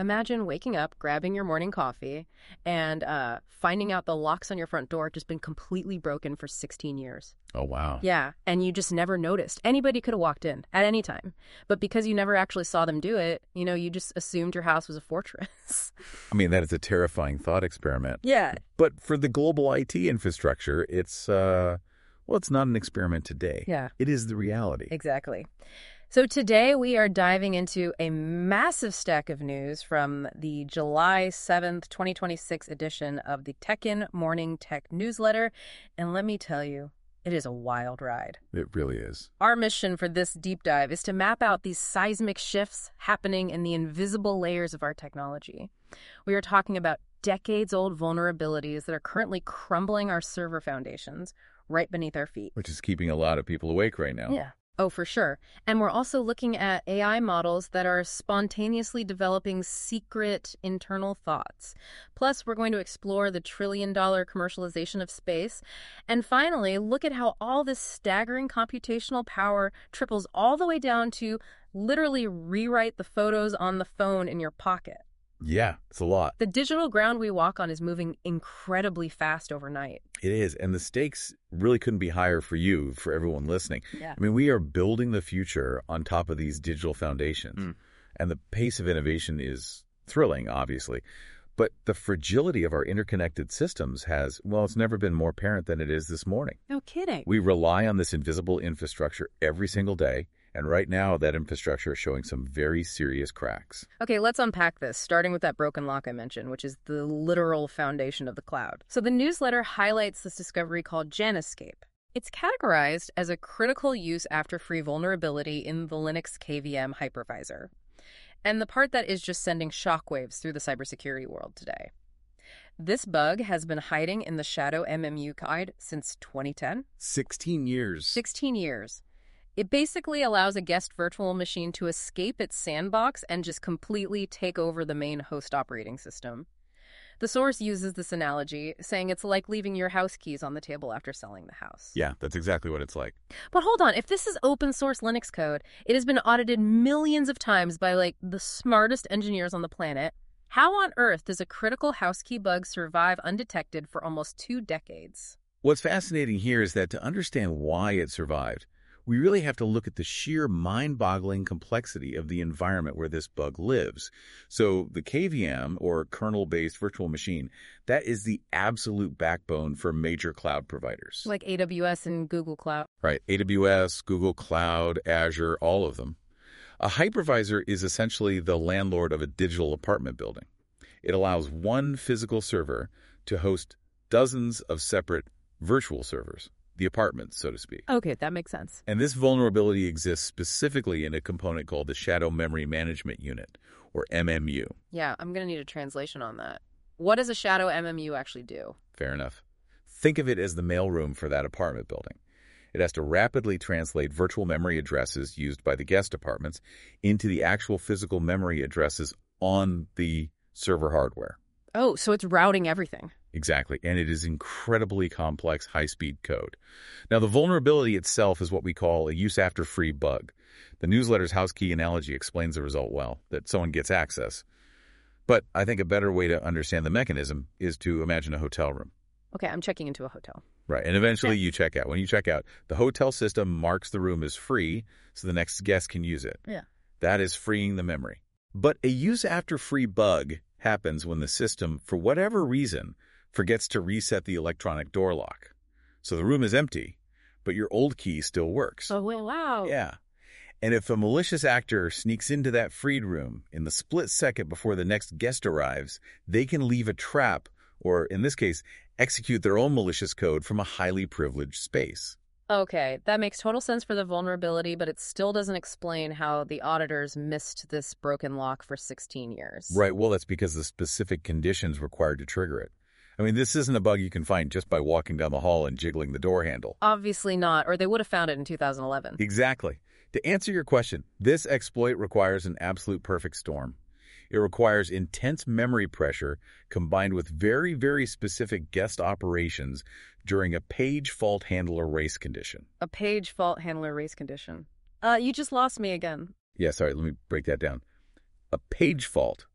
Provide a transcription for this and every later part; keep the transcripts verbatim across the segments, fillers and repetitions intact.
Imagine waking up, grabbing your morning coffee, and uh, finding out the locks on your front door have just been completely broken for sixteen years. Oh, wow. Yeah, and you just never noticed. Anybody could have walked in at any time. But because you never actually saw them do it, you know, you just assumed your house was a fortress. I mean, that is a terrifying thought experiment. Yeah. But for the global I T infrastructure, it's, uh, well, it's not an experiment today. Yeah. It is the reality. Exactly. So today we are diving into a massive stack of news from the July seventh, twenty twenty-six edition of the Tekken Morning Tech Newsletter. And let me tell you, it is a wild ride. It really is. Our mission for this deep dive is to map out these seismic shifts happening in the invisible layers of our technology. We are talking about decades-old vulnerabilities that are currently crumbling our server foundations right beneath our feet. Which is keeping a lot of people awake right now. Yeah. Oh, for sure. And we're also looking at A I models that are spontaneously developing secret internal thoughts. Plus, we're going to explore the trillion-dollar commercialization of space. And finally, look at how all this staggering computational power triples all the way down to literally rewrite the photos on the phone in your pocket. Yeah, it's a lot. The digital ground we walk on is moving incredibly fast overnight. It is. And the stakes really couldn't be higher for you, for everyone listening. Yeah. I mean, we are building the future on top of these digital foundations. Mm. And the pace of innovation is thrilling, obviously. But the fragility of our interconnected systems has, well, it's never been more apparent than it is this morning. No kidding. We rely on this invisible infrastructure every single day. And right now, that infrastructure is showing some very serious cracks. Okay, let's unpack this, starting with that broken lock I mentioned, which is the literal foundation of the cloud. So the newsletter highlights this discovery called Janescape. It's categorized as a critical use after free vulnerability in the Linux K V M hypervisor, and the part that is just sending shockwaves through the cybersecurity world today. This bug has been hiding in the Shadow M M U guide since twenty ten. sixteen years. sixteen years. It basically allows a guest virtual machine to escape its sandbox and just completely take over the main host operating system. The source uses this analogy, saying it's like leaving your house keys on the table after selling the house. Yeah, that's exactly what it's like. But hold on, if this is open source Linux code, it has been audited millions of times by, like, the smartest engineers on the planet. How on earth does a critical house key bug survive undetected for almost two decades? What's fascinating here is that to understand why it survived, we really have to look at the sheer mind-boggling complexity of the environment where this bug lives. So the K V M, or kernel-based virtual machine, that is the absolute backbone for major cloud providers. Like A W S and Google Cloud. Right. A W S, Google Cloud, Azure, all of them. A hypervisor is essentially the landlord of a digital apartment building. It allows one physical server to host dozens of separate virtual servers. The apartments, so to speak. Okay, that makes sense. And this vulnerability exists specifically in a component called the Shadow Memory Management Unit, or M M U. Yeah, I'm going to need a translation on that. What does a Shadow M M U actually do? Fair enough. Think of it as the mailroom for that apartment building. It has to rapidly translate virtual memory addresses used by the guest apartments into the actual physical memory addresses on the server hardware. Oh, so it's routing everything. Exactly, and it is incredibly complex high-speed code. Now, the vulnerability itself is what we call a use-after-free bug. The newsletter's house key analogy explains the result well, that someone gets access. But I think a better way to understand the mechanism is to imagine a hotel room. Okay, I'm checking into a hotel. Right, and eventually you check out. When you check out, the hotel system marks the room as free so the next guest can use it. Yeah. That is freeing the memory. But a use-after-free bug happens when the system, for whatever reason, forgets to reset the electronic door lock. So the room is empty, but your old key still works. Oh, wow. Yeah. And if a malicious actor sneaks into that freed room in the split second before the next guest arrives, they can leave a trap, or in this case, execute their own malicious code from a highly privileged space. Okay, that makes total sense for the vulnerability, but it still doesn't explain how the auditors missed this broken lock for sixteen years. Right, well, that's because the specific conditions required to trigger it. I mean, this isn't a bug you can find just by walking down the hall and jiggling the door handle. Obviously not, or they would have found it in two thousand eleven. Exactly. To answer your question, this exploit requires an absolute perfect storm. It requires intense memory pressure combined with very, very specific guest operations during a page fault handler race condition. A page fault handler race condition. Uh, you just lost me again. Yeah, sorry, let me break that down. A page fault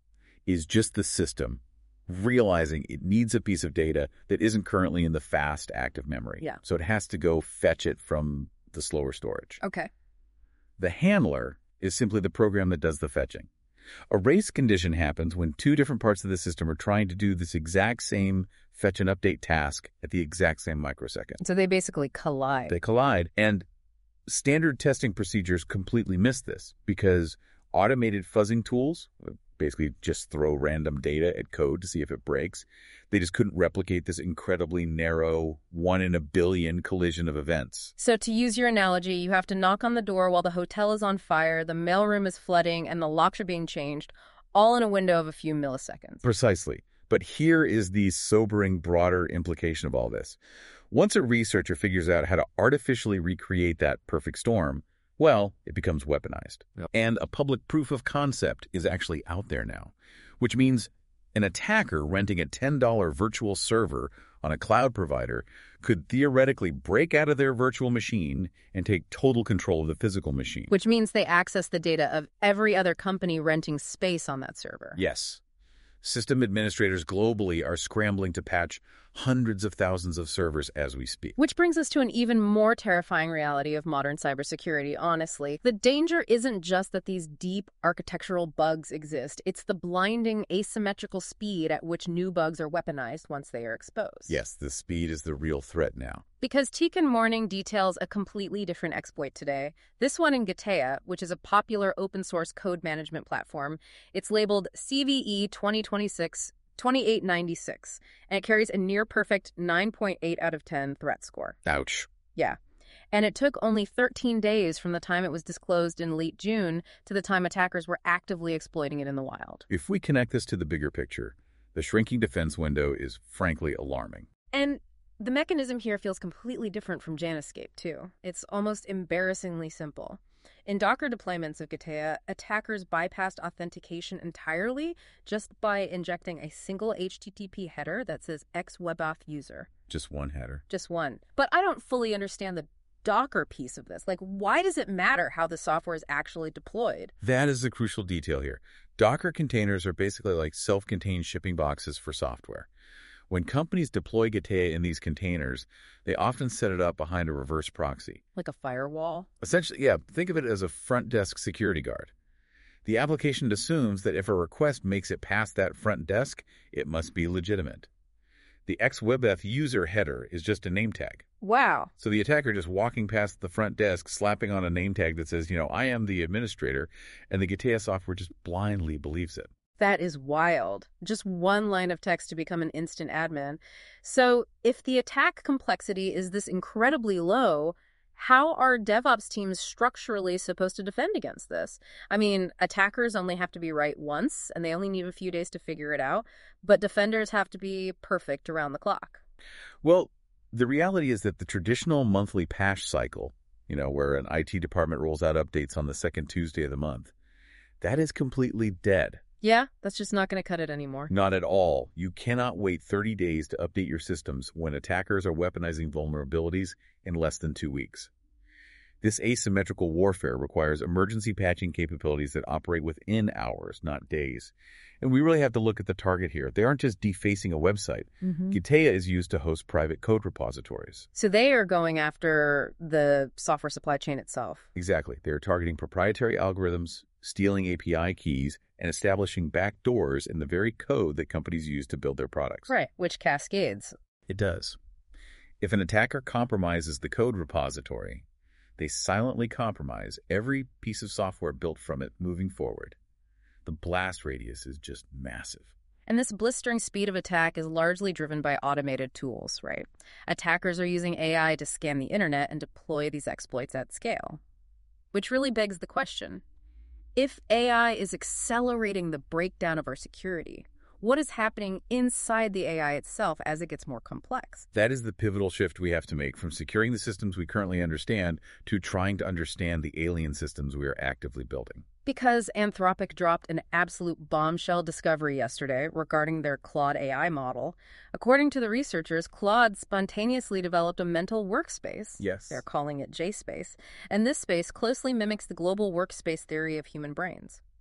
is just the system realizing it needs a piece of data that isn't currently in the fast active memory. Yeah. So it has to go fetch it from the slower storage. Okay. The handler is simply the program that does the fetching. A race condition happens when two different parts of the system are trying to do this exact same fetch and update task at the exact same microsecond. So they basically collide. They collide, and standard testing procedures completely miss this because automated fuzzing tools basically just throw random data at code to see if it breaks. They just couldn't replicate this incredibly narrow one in a billion collision of events. So to use your analogy, you have to knock on the door while the hotel is on fire, the mailroom is flooding, and the locks are being changed, all in a window of a few milliseconds. Precisely. But here is the sobering, broader implication of all this. Once a researcher figures out how to artificially recreate that perfect storm, well, it becomes weaponized. Yep. And a public proof of concept is actually out there now, which means an attacker renting a ten dollar virtual server on a cloud provider could theoretically break out of their virtual machine and take total control of the physical machine. Which means they access the data of every other company renting space on that server. Yes. System administrators globally are scrambling to patch hundreds of thousands of servers as we speak. Which brings us to an even more terrifying reality of modern cybersecurity, honestly. The danger isn't just that these deep architectural bugs exist. It's the blinding asymmetrical speed at which new bugs are weaponized once they are exposed. Yes, the speed is the real threat now. Because Tekin Morning details a completely different exploit today. This one in Gitea, which is a popular open-source code management platform. It's labeled C V E twenty twenty-six twenty-eight ninety-six, and it carries a near-perfect nine point eight out of ten threat score. Ouch. Yeah. And it took only thirteen days from the time it was disclosed in late June to the time attackers were actively exploiting it in the wild. If we connect this to the bigger picture, the shrinking defense window is frankly alarming. And the mechanism here feels completely different from Janescape, too. It's almost embarrassingly simple. In Docker deployments of Gitea, attackers bypassed authentication entirely just by injecting a single H T T P header that says xwebauth user. Just one header. Just one. But I don't fully understand the Docker piece of this. Like, why does it matter how the software is actually deployed? That is the crucial detail here. Docker containers are basically like self-contained shipping boxes for software. When companies deploy Gitea in these containers, they often set it up behind a reverse proxy. Like a firewall? Essentially, yeah, think of it as a front desk security guard. The application assumes that if a request makes it past that front desk, it must be legitimate. The xwebauth user header is just a name tag. Wow. So the attacker just walking past the front desk, slapping on a name tag that says, you know, I am the administrator, and the Gitea software just blindly believes it. That is wild. Just one line of text to become an instant admin. So if the attack complexity is this incredibly low, how are DevOps teams structurally supposed to defend against this? I mean, attackers only have to be right once, and they only need a few days to figure it out, but defenders have to be perfect around the clock. Well, the reality is that the traditional monthly patch cycle, you know, where an I T department rolls out updates on the second Tuesday of the month, that is completely dead. Yeah, that's just not going to cut it anymore. Not at all. You cannot wait thirty days to update your systems when attackers are weaponizing vulnerabilities in less than two weeks. This asymmetrical warfare requires emergency patching capabilities that operate within hours, not days. And we really have to look at the target here. They aren't just defacing a website. Mm-hmm. Gitea is used to host private code repositories. So they are going after the software supply chain itself. Exactly. They are targeting proprietary algorithms, stealing A P I keys, and establishing backdoors in the very code that companies use to build their products. Right, which cascades. It does. If an attacker compromises the code repository, they silently compromise every piece of software built from it moving forward. The blast radius is just massive. And this blistering speed of attack is largely driven by automated tools, right? Attackers are using A I to scan the internet and deploy these exploits at scale. Which really begs the question, if A I is accelerating the breakdown of our security, what is happening inside the A I itself as it gets more complex? That is the pivotal shift we have to make from securing the systems we currently understand to trying to understand the alien systems we are actively building. Because Anthropic dropped an absolute bombshell discovery yesterday regarding their Claude A I model. According to the researchers, Claude spontaneously developed a mental workspace. Yes. They're calling it J-Space. And this space closely mimics the global workspace theory of human brains.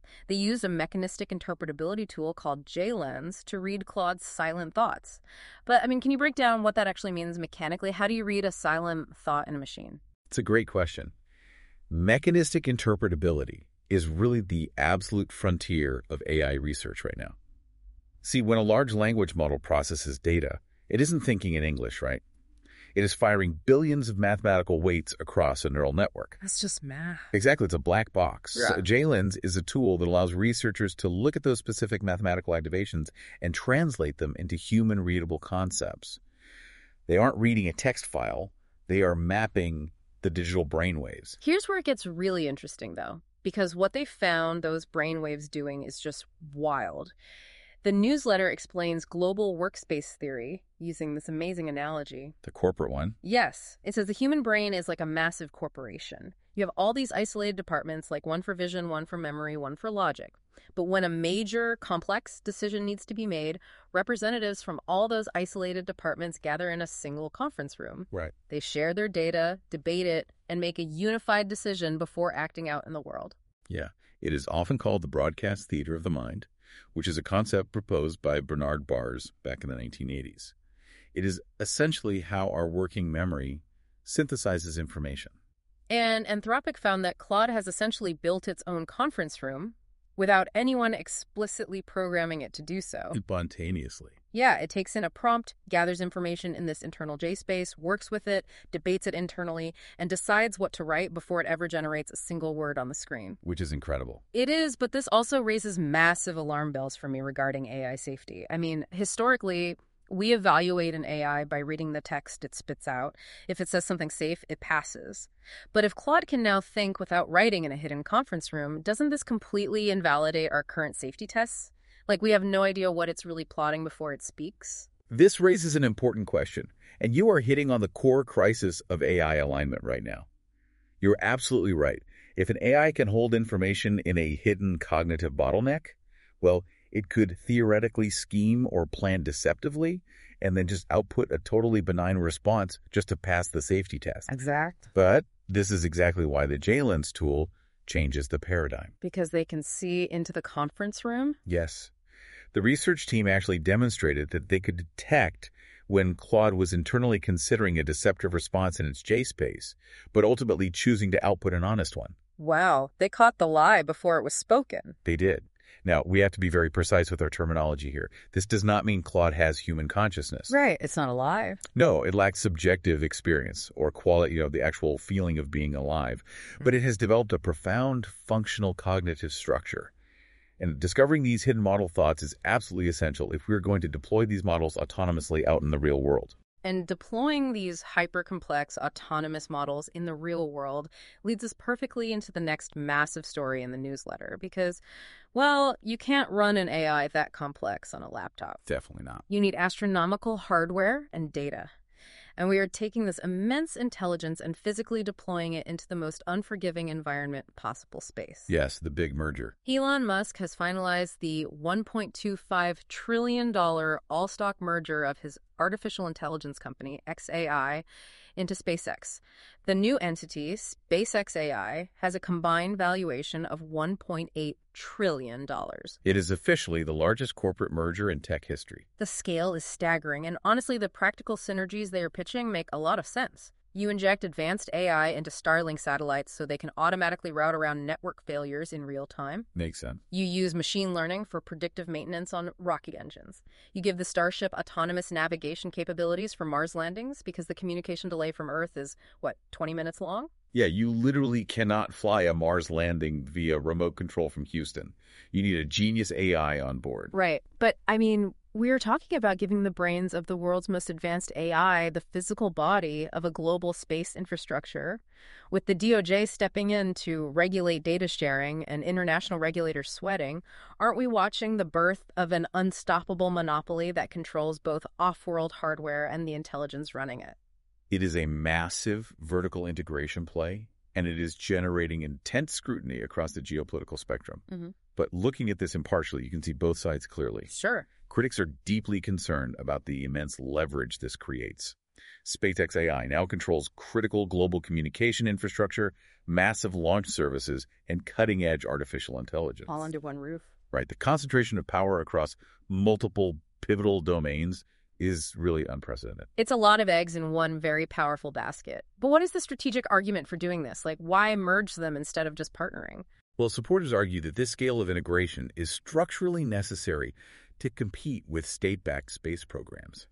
They used a mechanistic interpretability tool called J-Lens to read Claude's silent thoughts. But, I mean, can you break down what that actually means mechanically? How do you read a silent thought in a machine? It's a great question. Mechanistic interpretability is really the absolute frontier of A I research right now. See, when a large language model processes data, it isn't thinking in English, right? It is firing billions of mathematical weights across a neural network. That's just math. Exactly. It's a black box. Yeah. So J-Lens is a tool that allows researchers to look at those specific mathematical activations and translate them into human-readable concepts. They aren't reading a text file. They are mapping the digital brainwaves. Here's where it gets really interesting, though, because what they found those brainwaves doing is just wild. The newsletter explains global workspace theory using this amazing analogy. The corporate one. Yes. It says the human brain is like a massive corporation. You have all these isolated departments, like one for vision, one for memory, one for logic. But when a major, complex decision needs to be made, representatives from all those isolated departments gather in a single conference room. Right. They share their data, debate it, and make a unified decision before acting out in the world. Yeah. It is often called the broadcast theater of the mind, which is a concept proposed by Bernard Baars back in the nineteen eighties. It is essentially how our working memory synthesizes information. And Anthropic found that Claude has essentially built its own conference room without anyone explicitly programming it to do so. Spontaneously. Yeah, it takes in a prompt, gathers information in this internal J-space, works with it, debates it internally, and decides what to write before it ever generates a single word on the screen. Which is incredible. It is, but this also raises massive alarm bells for me regarding A I safety. I mean, historically, we evaluate an A I by reading the text it spits out. If it says something safe, it passes. But if Claude can now think without writing in a hidden conference room, doesn't this completely invalidate our current safety tests? Like, we have no idea what it's really plotting before it speaks? This raises an important question, and you are hitting on the core crisis of A I alignment right now. You're absolutely right. If an A I can hold information in a hidden cognitive bottleneck, well, it could theoretically scheme or plan deceptively and then just output a totally benign response just to pass the safety test. Exact. But this is exactly why the J-Lens tool changes the paradigm. Because they can see into the conference room? Yes. The research team actually demonstrated that they could detect when Claude was internally considering a deceptive response in its J-space, but ultimately choosing to output an honest one. Wow, they caught the lie before it was spoken. They did. Now, we have to be very precise with our terminology here. This does not mean Claude has human consciousness. Right, it's not alive. No, it lacks subjective experience or quality, you know, the actual feeling of being alive. But it has developed a profound functional cognitive structure. And discovering these hidden model thoughts is absolutely essential if we're going to deploy these models autonomously out in the real world. And deploying these hyper-complex autonomous models in the real world leads us perfectly into the next massive story in the newsletter because, well, you can't run an A I that complex on a laptop. Definitely not. You need astronomical hardware and data. And we are taking this immense intelligence and physically deploying it into the most unforgiving environment possible space. Yes, the big merger. Elon Musk has finalized the one point two five trillion dollars all-stock merger of his artificial intelligence company, X A I, into SpaceX. The new entity, SpaceX A I, has a combined valuation of one point eight trillion dollars. It is officially the largest corporate merger in tech history. The scale is staggering, and honestly, the practical synergies they are pitching make a lot of sense. You inject advanced A I into Starlink satellites so they can automatically route around network failures in real time. Makes sense. You use machine learning for predictive maintenance on rocket engines. You give the Starship autonomous navigation capabilities for Mars landings because the communication delay from Earth is, what, twenty minutes long? Yeah, you literally cannot fly a Mars landing via remote control from Houston. You need a genius A I on board. Right. But, I mean, we're talking about giving the brains of the world's most advanced A I the physical body of a global space infrastructure, with the D O J stepping in to regulate data sharing and international regulators sweating. Aren't we watching the birth of an unstoppable monopoly that controls both off-world hardware and the intelligence running it? It is a massive vertical integration play, and it is generating intense scrutiny across the geopolitical spectrum. Mm-hmm. But looking at this impartially, you can see both sides clearly. Sure. Critics are deeply concerned about the immense leverage this creates. SpaceX A I now controls critical global communication infrastructure, massive launch services, and cutting-edge artificial intelligence. All under one roof. Right. The concentration of power across multiple pivotal domains is really unprecedented. It's a lot of eggs in one very powerful basket. But what is the strategic argument for doing this? Like, why merge them instead of just partnering? Well, supporters argue that this scale of integration is structurally necessary to compete with state-backed space programs.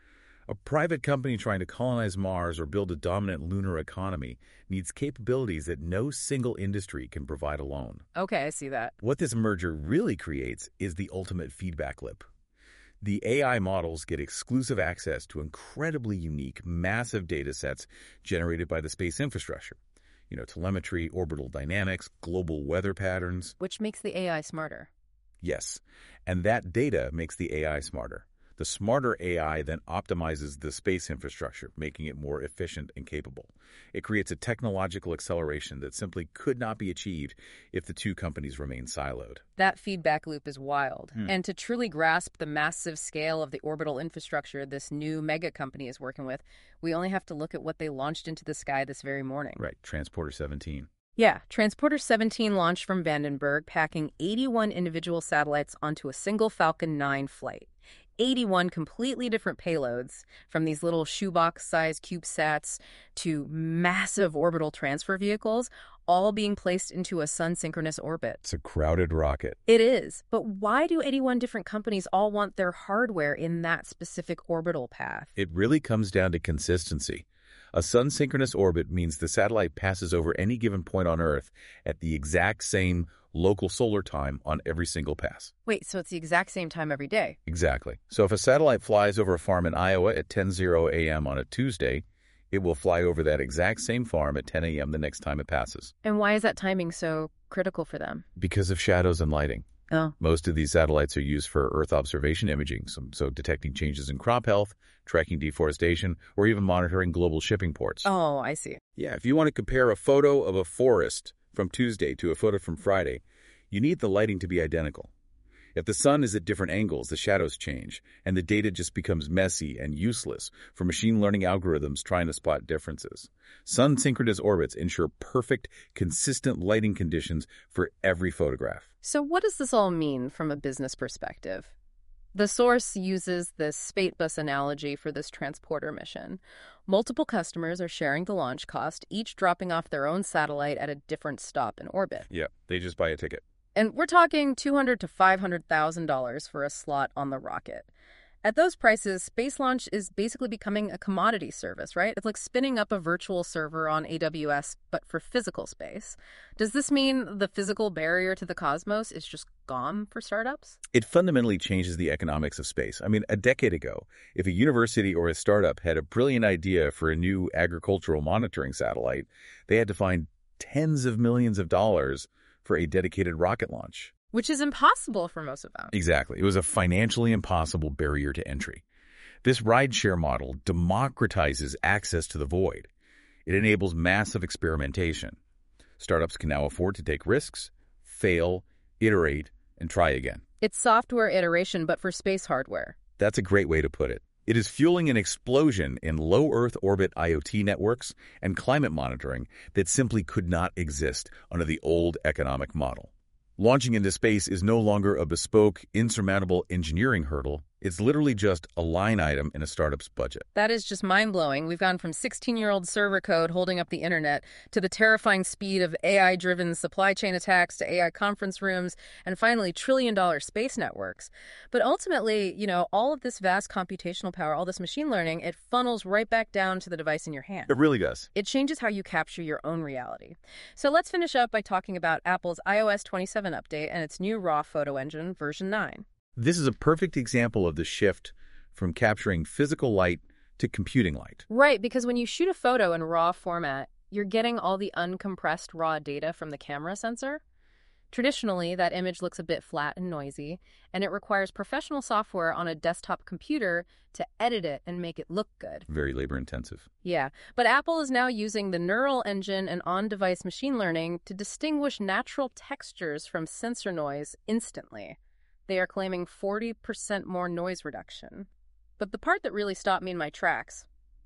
A private company trying to colonize Mars or build a dominant lunar economy needs capabilities that no single industry can provide alone. Okay, I see that. What this merger really creates is the ultimate feedback loop. The A I models get exclusive access to incredibly unique, massive data sets generated by the space infrastructure. You know, telemetry, orbital dynamics, global weather patterns. Which makes the A I smarter. Yes, and that data makes the A I smarter. The smarter A I then optimizes the space infrastructure, making it more efficient and capable. It creates a technological acceleration that simply could not be achieved if the two companies remain siloed. That feedback loop is wild. Hmm. And to truly grasp the massive scale of the orbital infrastructure this new mega company is working with, we only have to look at what they launched into the sky this very morning. Right, Transporter seventeen. Yeah, Transporter seventeen launched from Vandenberg, packing eighty-one individual satellites onto a single Falcon nine flight. eighty-one completely different payloads, from these little shoebox-sized CubeSats to massive orbital transfer vehicles, all being placed into a sun-synchronous orbit. It's a crowded rocket. It is. But why do eighty-one different companies all want their hardware in that specific orbital path? It really comes down to consistency. A sun-synchronous orbit means the satellite passes over any given point on Earth at the exact same local solar time on every single pass. Wait, so it's the exact same time every day? Exactly. So if a satellite flies over a farm in Iowa at ten a m on a Tuesday, it will fly over that exact same farm at ten a m the next time it passes. And why is that timing so critical for them? Because of shadows and lighting. Oh. Most of these satellites are used for Earth observation imaging, so, so detecting changes in crop health, tracking deforestation, or even monitoring global shipping ports. Oh, I see. Yeah, if you want to compare a photo of a forest from Tuesday to a photo from Friday, you need the lighting to be identical. If the sun is at different angles, the shadows change, and the data just becomes messy and useless for machine learning algorithms trying to spot differences. Sun-synchronous orbits ensure perfect, consistent lighting conditions for every photograph. So what does this all mean from a business perspective? The source uses this spate bus analogy for this transporter mission. Multiple customers are sharing the launch cost, each dropping off their own satellite at a different stop in orbit. Yeah, they just buy a ticket. And we're talking two hundred thousand to five hundred thousand dollars for a slot on the rocket. At those prices, space launch is basically becoming a commodity service, right? It's like spinning up a virtual server on A W S, but for physical space. Does this mean the physical barrier to the cosmos is just gone for startups? It fundamentally changes the economics of space. I mean, a decade ago, if a university or a startup had a brilliant idea for a new agricultural monitoring satellite, they had to find tens of millions of dollars for a dedicated rocket launch. Which is impossible for most of them. Exactly. It was a financially impossible barrier to entry. This rideshare model democratizes access to the void. It enables massive experimentation. Startups can now afford to take risks, fail, iterate, and try again. It's software iteration, but for space hardware. That's a great way to put it. It is fueling an explosion in low Earth orbit I O T networks and climate monitoring that simply could not exist under the old economic model. Launching into space is no longer a bespoke, insurmountable engineering hurdle. It's literally just a line item in a startup's budget. That is just mind-blowing. We've gone from sixteen-year-old server code holding up the internet to the terrifying speed of A I-driven supply chain attacks to A I conference rooms and finally trillion-dollar space networks. But ultimately, you know, all of this vast computational power, all this machine learning, it funnels right back down to the device in your hand. It really does. It changes how you capture your own reality. So let's finish up by talking about Apple's i O S twenty-seven update and its new RAW photo engine, version nine. This is a perfect example of the shift from capturing physical light to computing light. Right, because when you shoot a photo in RAW format, you're getting all the uncompressed raw data from the camera sensor. Traditionally, that image looks a bit flat and noisy, and it requires professional software on a desktop computer to edit it and make it look good. Very labor-intensive. Yeah, but Apple is now using the neural engine and on-device machine learning to distinguish natural textures from sensor noise instantly. They are claiming forty percent more noise reduction. But the part that really stopped me in my tracks,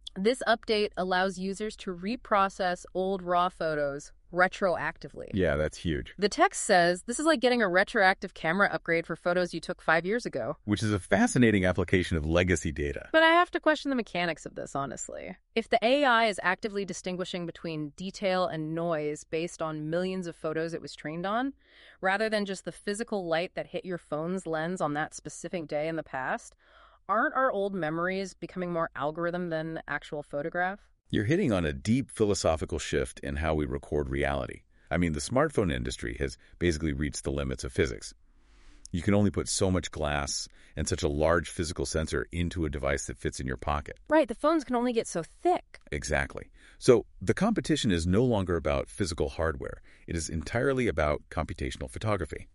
This update allows users to reprocess old RAW photos retroactively. Yeah, that's huge. The text says this is like getting a retroactive camera upgrade for photos you took five years ago. Which is a fascinating application of legacy data. But I have to question the mechanics of this, honestly. If the A I is actively distinguishing between detail and noise based on millions of photos it was trained on, rather than just the physical light that hit your phone's lens on that specific day in the past, aren't our old memories becoming more algorithm than actual photograph? You're hitting on a deep philosophical shift in how we record reality. I mean, the smartphone industry has basically reached the limits of physics. You can only put so much glass and such a large physical sensor into a device that fits in your pocket. Right, the phones can only get so thick. Exactly. So the competition is no longer about physical hardware. It is entirely about computational photography.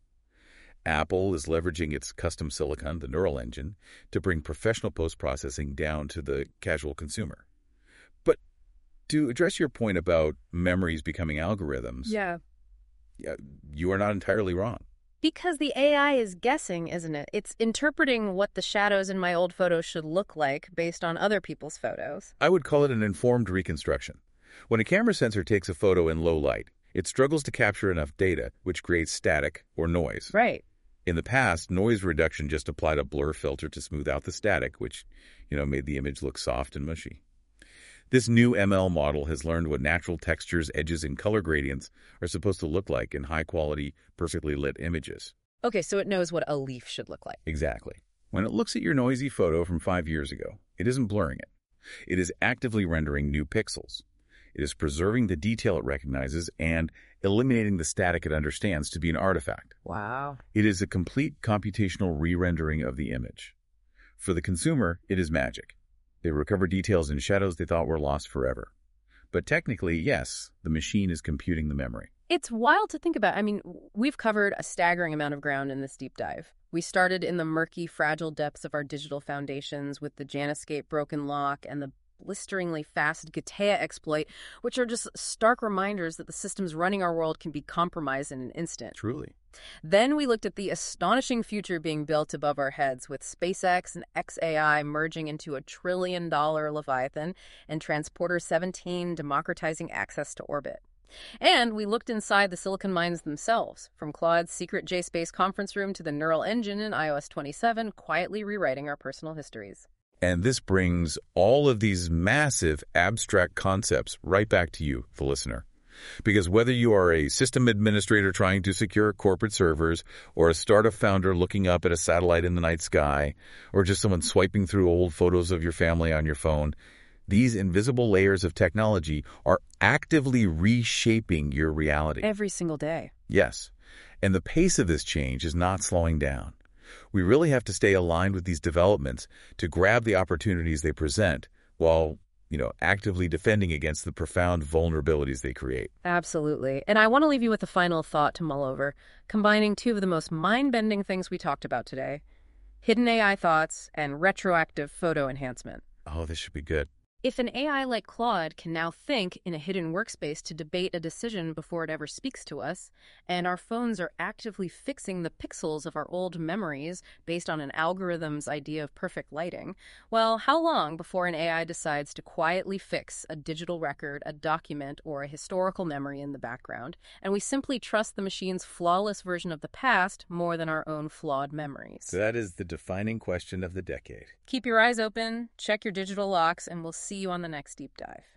Apple is leveraging its custom silicon, the Neural Engine, to bring professional post-processing down to the casual consumer. But to address your point about memories becoming algorithms, Yeah. yeah, you are not entirely wrong. Because the A I is guessing, isn't it? It's interpreting what the shadows in my old photos should look like based on other people's photos. I would call it an informed reconstruction. When a camera sensor takes a photo in low light, it struggles to capture enough data, which creates static or noise. Right. In the past, noise reduction just applied a blur filter to smooth out the static, which, you know, made the image look soft and mushy. This new M L model has learned what natural textures, edges, and color gradients are supposed to look like in high-quality, perfectly lit images. Okay, so it knows what a leaf should look like. Exactly. When it looks at your noisy photo from five years ago, it isn't blurring it. It is actively rendering new pixels. It is preserving the detail it recognizes and eliminating the static it understands to be an artifact. Wow. It is a complete computational re-rendering of the image. For the consumer, it is magic. They recover details and shadows they thought were lost forever. But technically, yes, the machine is computing the memory. It's wild to think about. I mean, we've covered a staggering amount of ground in this deep dive. We started in the murky, fragile depths of our digital foundations with the Janescape broken lock and the blisteringly fast Gatea exploit, which are just stark reminders that the systems running our world can be compromised in an instant. Truly. Then we looked at the astonishing future being built above our heads with SpaceX and X A I merging into a trillion-dollar Leviathan and Transporter seventeen democratizing access to orbit. And we looked inside the silicon mines themselves, from Claude's secret JSpace conference room to the Neural Engine in i O S twenty-seven, quietly rewriting our personal histories. And this brings all of these massive abstract concepts right back to you, the listener. Because whether you are a system administrator trying to secure corporate servers, or a startup founder looking up at a satellite in the night sky, or just someone swiping through old photos of your family on your phone, these invisible layers of technology are actively reshaping your reality. Every single day. Yes. And the pace of this change is not slowing down. We really have to stay aligned with these developments to grab the opportunities they present while, you know, actively defending against the profound vulnerabilities they create. Absolutely. And I want to leave you with a final thought to mull over, combining two of the most mind-bending things we talked about today: hidden A I thoughts and retroactive photo enhancement. Oh, this should be good. If an A I like Claude can now think in a hidden workspace to debate a decision before it ever speaks to us, and our phones are actively fixing the pixels of our old memories based on an algorithm's idea of perfect lighting, well, how long before an A I decides to quietly fix a digital record, a document, or a historical memory in the background, and we simply trust the machine's flawless version of the past more than our own flawed memories? That is the defining question of the decade. Keep your eyes open, check your digital locks, and we'll see you on the next deep dive.